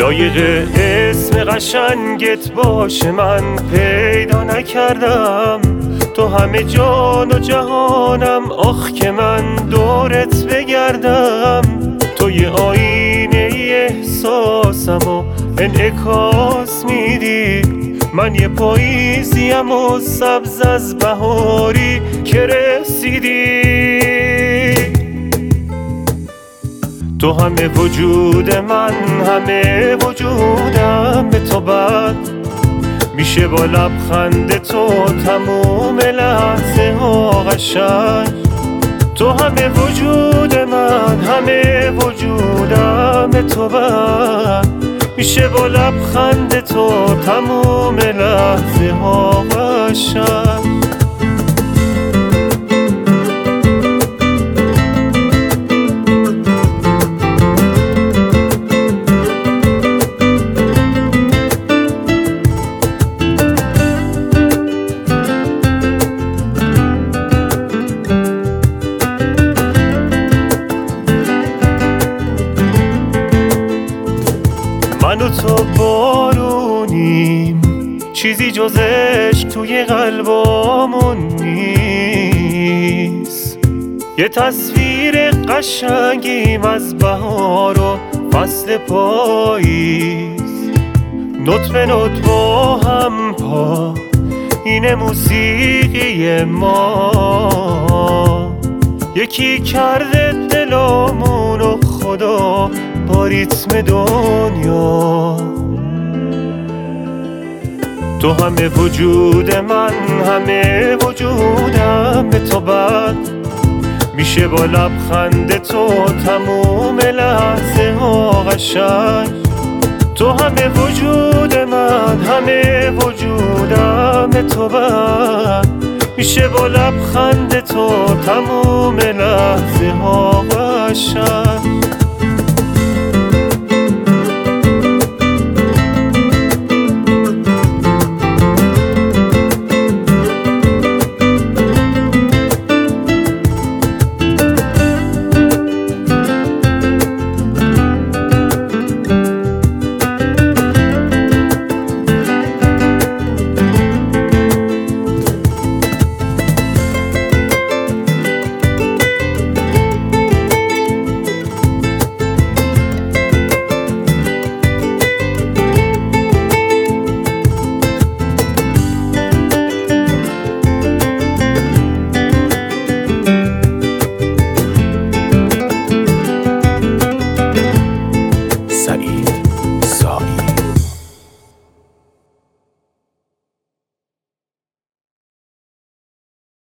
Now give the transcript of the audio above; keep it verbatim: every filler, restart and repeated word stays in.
لایق اسم قشنگت باشه من پیدا نکردم. تو همه جان و جهانم، آخ که من دورت بگردم. تو یه آینه ی احساسم و انعکاس میدی، من یه پاییزیم و سبز از بهاری که رسیدی. تو همه وجود من، همه وجودم به تو بد میشه با لبخند تو تموم لحظه ها قشنگ. تو همه وجود من، همه وجودم به تو بد میشه با لبخند تو تموم لحظه ها قشنگ. من و تو بارونیم، چیزی جز عشق توی قلبامون نیست. یه تصویر قشنگیم از بهار و فصل پاییز. نوت به نوت با هم پا این موسیقی ما، یکی کرده دلامون و خدا با ریتم دنیا. تو همه وجود من، همه وجودم به تو بد میشه با لبخند تو تموم لحظه ها قشنگ. تو همه وجود من، همه وجودم به تو بد میشه با لبخند تو تموم لحظه ها قشنگ. سعید